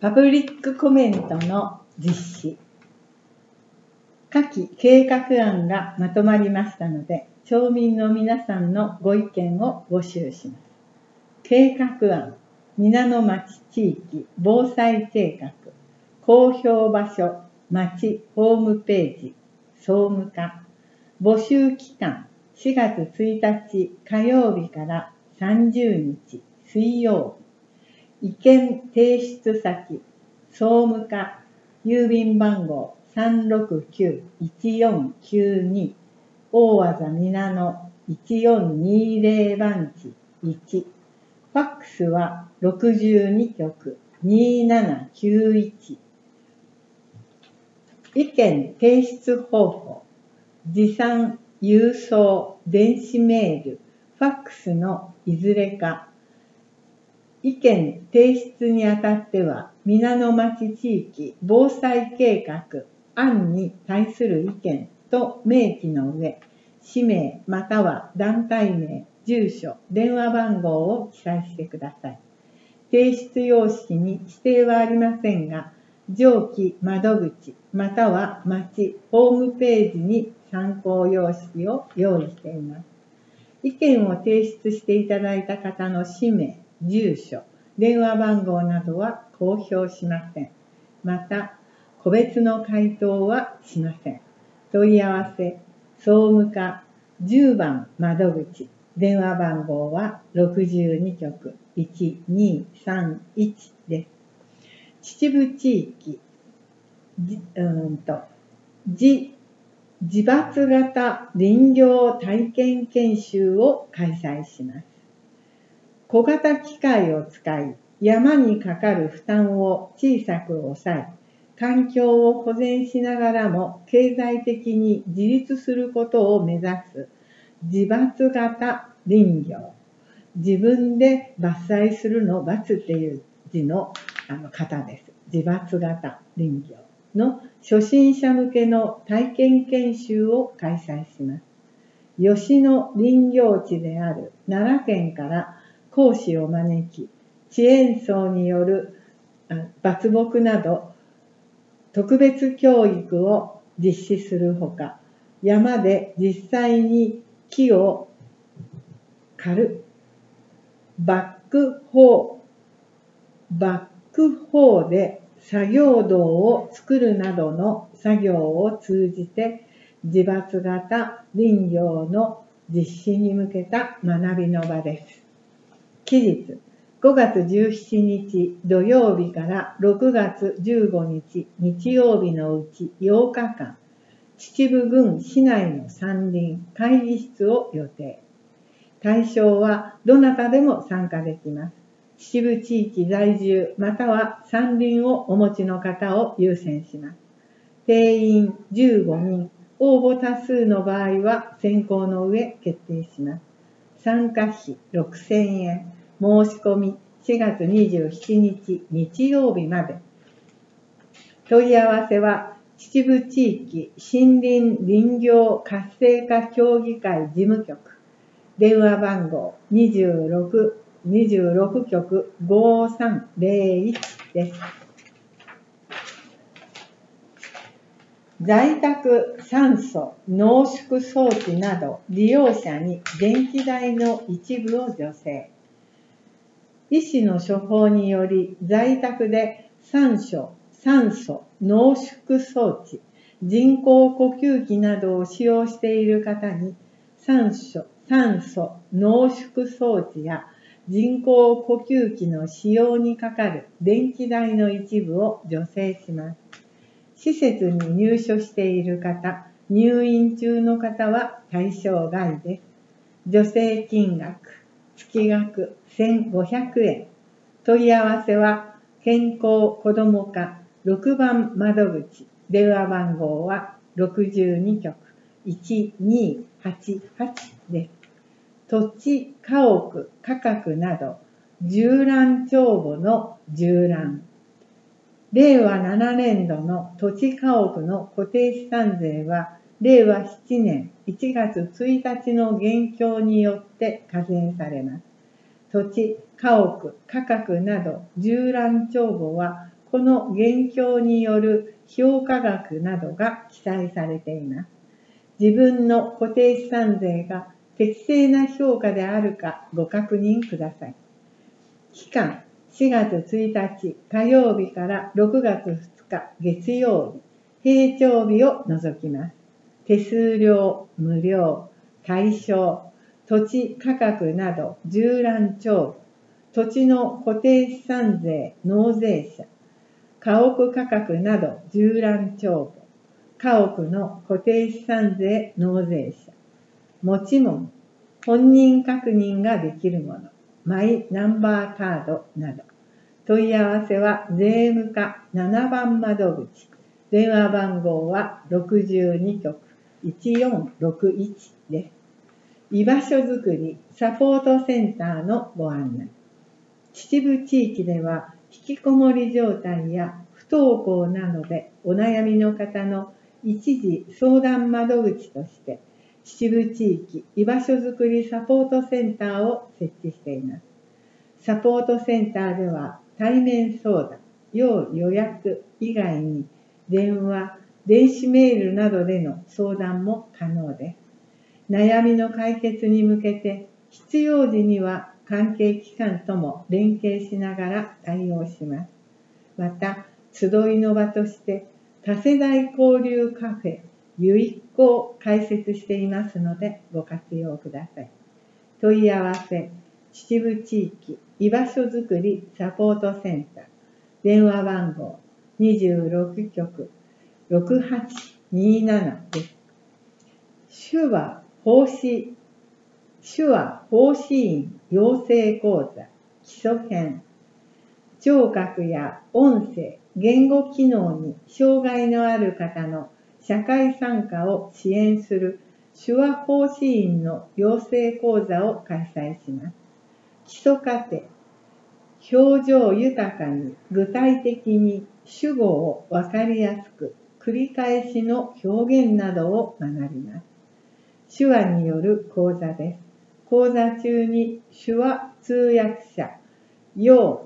パブリックコメントの実施。下記計画案がまとまりましたので、町民の皆さんのご意見を募集します。計画案、皆野町地域防災計画、公表場所、町ホームページ、総務課、募集期間、4月1日火曜日から30日水曜日、意見提出先、総務課、郵便番号369-1492、大和田皆野1420番地1、ファックスは62局2791。意見提出方法、持参、郵送、電子メール、ファックスのいずれか。意見提出にあたっては、皆野町地域防災計画案に対する意見と明記の上、氏名または団体名、住所、電話番号を記載してください。提出用紙に指定はありませんが、上記窓口または町ホームページに参考用紙を用意しています。意見を提出していただいた方の氏名、住所、電話番号などは公表しません。また、個別の回答はしません。問い合わせ、総務課10番窓口、電話番号は62局1231です。秩父地域自伐型林業体験研修を開催します。小型機械を使い、山にかかる負担を小さく抑え、環境を保全しながらも経済的に自立することを目指す自伐型林業。自分で伐採するの、伐っていう字の型です。自伐型林業の初心者向けの体験研修を開催します。吉野林業地である奈良県から講師を招き、遅延層による伐木など特別教育を実施するほか、山で実際に木を刈る、バックホーで作業道を作るなどの作業を通じて自伐型林業の実施に向けた学びの場です。期日、5月17日土曜日から6月15日日曜日のうち8日間、秩父郡市内の山林会議室を予定。対象はどなたでも参加できます。秩父地域在住または山林をお持ちの方を優先します。定員15人、応募多数の場合は選考の上決定します。参加費6000円、申し込み4月27日日曜日まで。問い合わせは秩父地域森林林業活性化協議会事務局、電話番号26局5301です。在宅酸素濃縮装置など利用者に電気代の一部を助成。医師の処方により在宅で酸素濃縮装置、人工呼吸器などを使用している方に酸素濃縮装置や人工呼吸器の使用にかかる電気代の一部を助成します。施設に入所している方、入院中の方は対象外です。助成金額、月額1500円。問い合わせは健康子ども課6番窓口、電話番号は62局1288です。土地、家屋、価格など、縦覧帳簿の縦覧。令和7年度の土地家屋の固定資産税は、令和7年1月1日の現況によって課税されます。土地、家屋、価格など、縦覧帳簿は、 この現況による評価額などが記載されています。自分の固定資産税が適正な評価であるかご確認ください。期間4月1日火曜日から6月2日月曜日、平常日を除きます。手数料、無料、対象、土地価格など縦覧帳簿、土地の固定資産税納税者、家屋価格など縦覧帳簿、家屋の固定資産税納税者、持ち物、本人確認ができるもの、マイナンバーカードなど。問い合わせは税務課7番窓口。電話番号は62局1461です。居場所づくりサポートセンターのご案内。秩父地域では引きこもり状態や不登校などでお悩みの方の一時相談窓口として秩父地域居場所づくりサポートセンターを設置しています。サポートセンターでは対面相談、要予約以外に電話、電子メールなどでの相談も可能です。悩みの解決に向けて必要時には関係機関とも連携しながら対応します。また、集いの場として多世代交流カフェゆいっこを開設していますのでご活用ください。問い合わせ、秩父地域居場所づくりサポートセンター、電話番号26局6827です。手話奉仕員養成講座基礎編、聴覚や音声、言語機能に障害のある方の社会参加を支援する手話奉仕員の養成講座を開催します。基礎課程、表情豊かに具体的に主語をわかりやすく繰り返しの表現などを学びます。手話による講座です。講座中に手話通訳者、要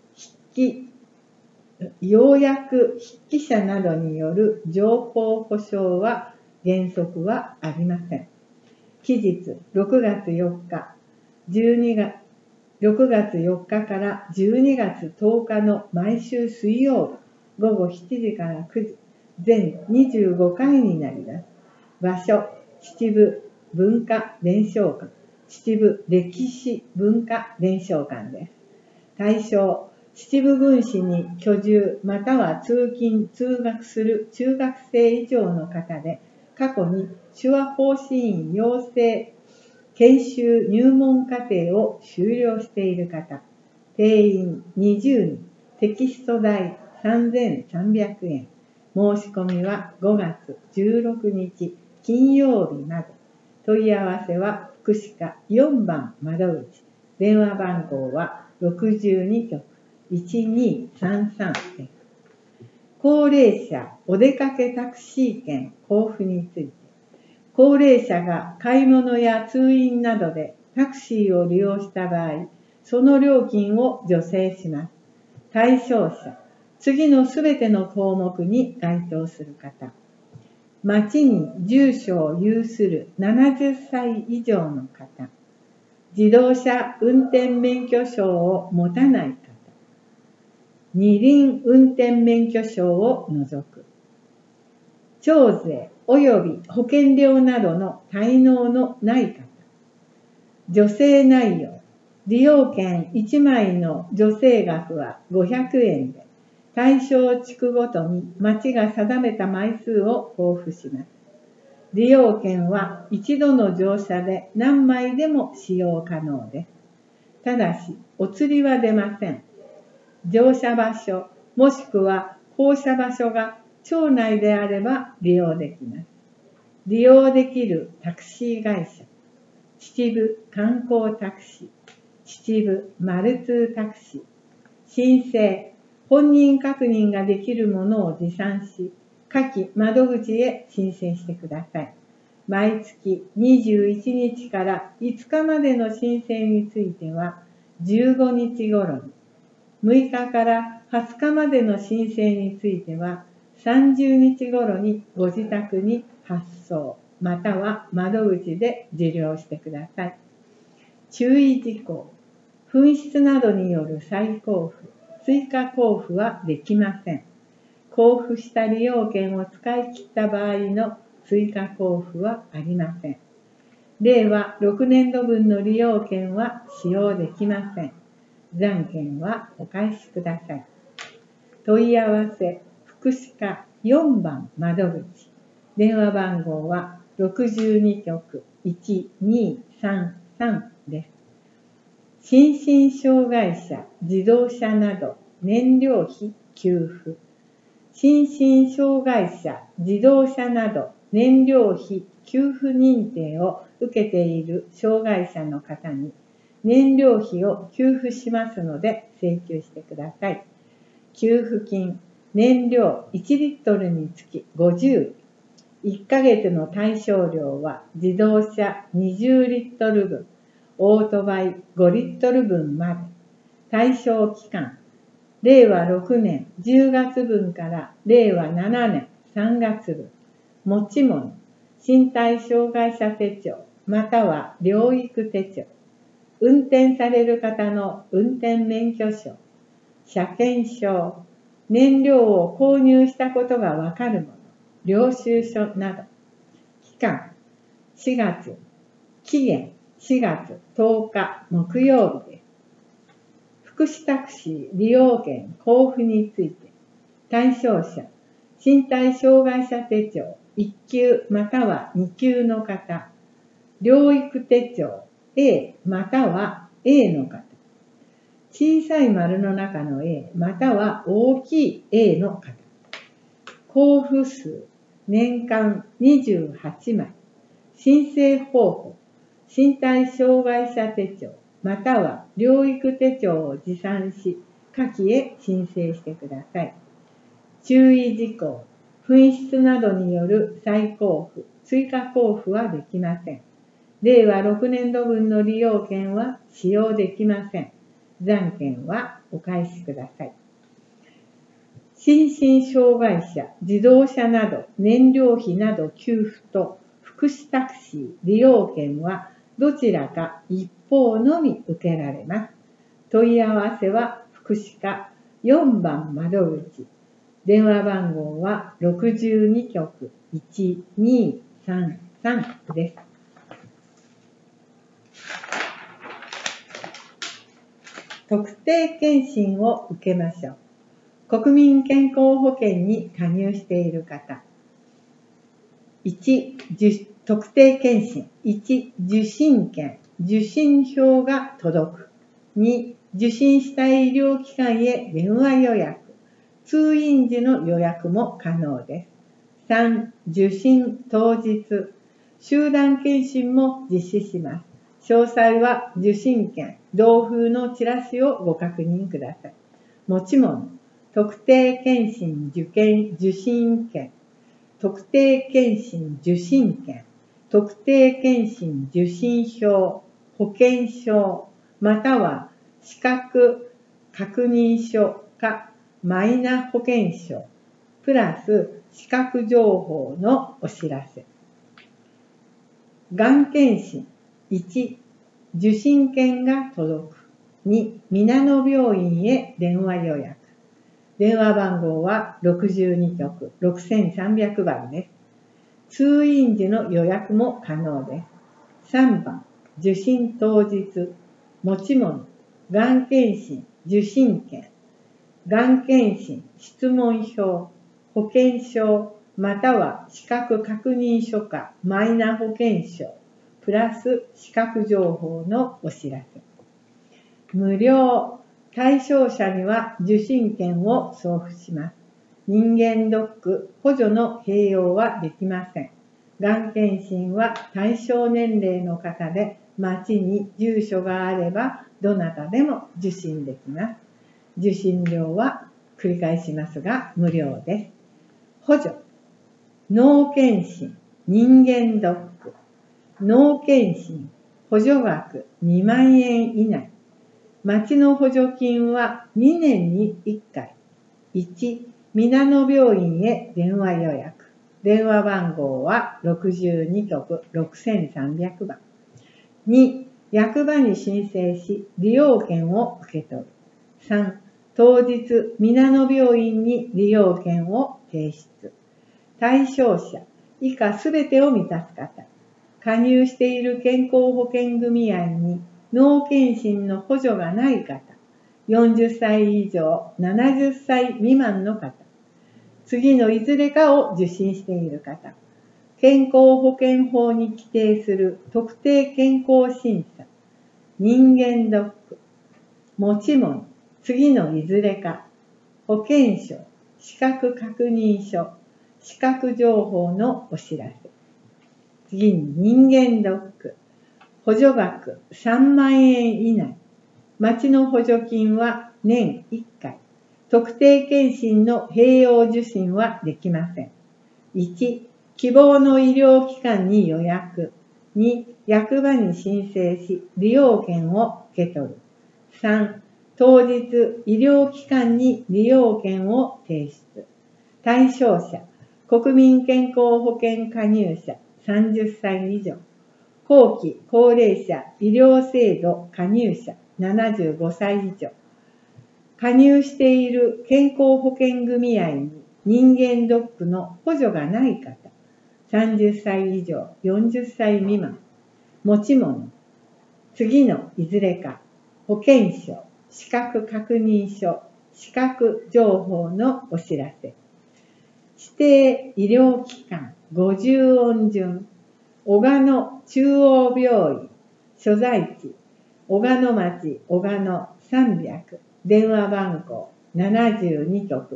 約筆記者などによる情報保障は原則はありません。期日6月4日、6月4日から12月10日の毎週水曜日午後7時から9時、全25回になります。場所、秩父文化伝承館、秩父歴史文化伝承館です。対象、秩父郡市に居住または通勤・通学する中学生以上の方で、過去に手話奉仕員養成研修入門課程を修了している方、定員20人、テキスト代3300円、申し込みは5月16日金曜日まで。問い合わせは福祉課4番窓口、電話番号は62局1233です。高齢者お出かけタクシー券交付について、高齢者が買い物や通院などでタクシーを利用した場合、その料金を助成します。対象者、次のすべての項目に該当する方。町に住所を有する70歳以上の方。自動車運転免許証を持たない方。二輪運転免許証を除く。徴税及び保険料などの滞納のない方。助成内容。利用券1枚の助成額は500円で、対象地区ごとに町が定めた枚数を交付します。利用券は一度の乗車で何枚でも使用可能です。ただし、お釣りは出ません。乗車場所もしくは降車場所が町内であれば利用できます。利用できるタクシー会社、秩父観光タクシー、秩父マルツータクシー、申請、本人確認ができるものを持参し、下記窓口へ申請してください。毎月21日から5日までの申請については、15日頃に、6日から 20日までの申請については、30日頃にご自宅に発送、または窓口で受領してください。注意事項。紛失などによる再交付、追加交付はできません。交付した利用券を使い切った場合の追加交付はありません。令和6年度分の利用券は使用できません。残券はお返しください。問い合わせ、福祉課4番窓口。電話番号は62局1233です。心身障害者、自動車など燃料費給付。心身障害者、自動車など燃料費給付認定を受けている障害者の方に燃料費を給付しますので請求してください。給付金、燃料1リットルにつき50、1ヶ月の対象量は自動車20リットル分、オートバイ5リットル分まで。対象期間、令和6年10月分から令和7年3月分。持ち物、身体障害者手帳、または療育手帳。運転される方の運転免許証、車検証、燃料を購入したことがわかるもの、領収書など。期間、4月、期限4月10日木曜日です。福祉タクシー利用券交付について、対象者、身体障害者手帳1級または2級の方、療育手帳 A または A の方、小さい丸の中の A または大きい A の方、交付数、年間28枚、申請方法、身体障害者手帳または療育手帳を持参し、下記へ申請してください。注意事項、紛失などによる再交付、追加交付はできません。令和6年度分の利用券は使用できません。残券はお返しください。心身障害者、自動車など燃料費など給付と福祉タクシー利用券はどちらか一方のみ受けられます。問い合わせは福祉課4番窓口。電話番号は62局1233です。特定健診を受けましょう。国民健康保険に加入している方。1、特定健診。1、受診券、受診票が届く。2、受診したい医療機関へ電話予約。通院時の予約も可能です。3、受診当日。集団検診も実施します。詳細は受診券、同封のチラシをご確認ください。持ち物、特定健診受診券、特定健診受診券、特定健診受診票、保険証、または資格確認書かマイナ保険証、プラス資格情報のお知らせ。がん検診。1、受診券が届く。2、皆野病院へ電話予約。電話番号は62局6300番です。通院時の予約も可能です。3番、受診当日。持ち物、がん検診受診券、がん検診質問票、保険証、または資格確認書かマイナ保険証、プラス資格情報のお知らせ。無料、対象者には受診券を送付します。人間ドック、補助の併用はできません。がん検診は対象年齢の方で、町に住所があればどなたでも受診できます。受診料は繰り返しますが無料です。補助、脳検診、人間ドック、脳検診、補助額2万円以内。町の補助金は2年に1回、 1、皆野病院へ電話予約。電話番号は62局6300番。2、役場に申請し、利用券を受け取る。3、当日、皆野病院に利用券を提出。対象者、以下すべてを満たす方。加入している健康保険組合に脳検診の補助がない方。40歳以上、70歳未満の方。次のいずれかを受診している方。健康保険法に規定する特定健康審査。人間ドック。持ち物。次のいずれか。保険証。資格確認書。資格情報のお知らせ。次に人間ドック。補助額3万円以内。町の補助金は年1回。特定健診の併用受診はできません。1、希望の医療機関に予約。2、役場に申請し、利用券を受け取る。3、当日、医療機関に利用券を提出。対象者、国民健康保険加入者30歳以上。後期高齢者医療制度加入者75歳以上。加入している健康保険組合に人間ドックの補助がない方。30歳以上、40歳未満。持ち物。次のいずれか。保険証、資格確認書、資格情報のお知らせ。指定医療機関50音順。小鹿野中央病院。所在地。小鹿野町小鹿野300。電話番号72局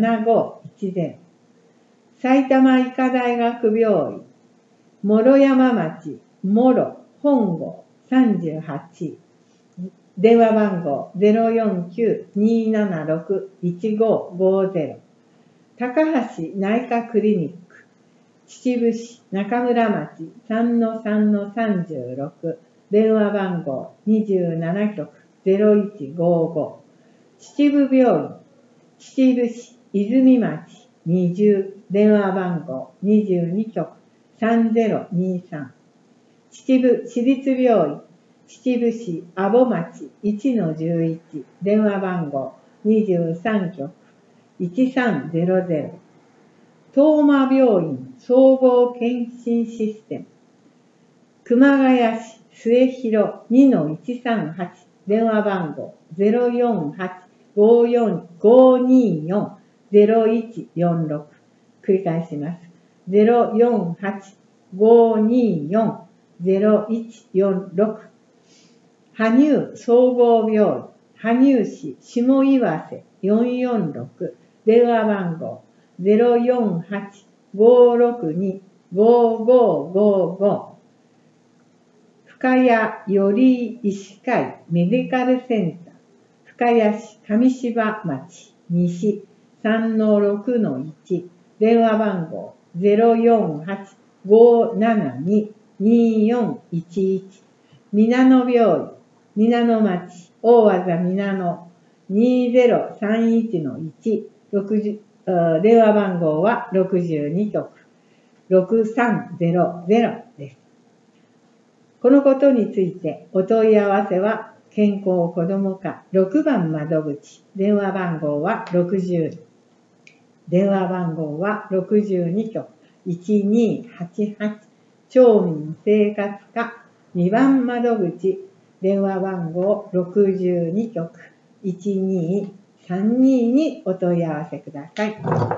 7510。埼玉医科大学病院。諸山町諸本郷38。電話番号 049-276-1550。高橋内科クリニック。秩父市中村町 3-3-36。電話番号27局0155。秩父病院。秩父市泉町20。電話番号22局3023。秩父市立病院。秩父市阿保町 1-11。電話番号23局1300。東間病院総合検診システム。熊谷市末広 2-138。電話番号 048-524-0146。繰り返します。048-524-0146。羽生総合病院。羽生市下岩瀬446。電話番号 048-562-5555。深谷より医師会メディカルセンター。深谷市上芝町西 3-6-1。電話番号 048-572-2411。皆野病院。皆野町大和田皆野 2031-1。電話番号は62局6300です。このことについてお問い合わせは健康子ども課6番窓口。電話番号は60。電話番号は62局1288。町民生活課2番窓口。電話番号62局1232にお問い合わせください。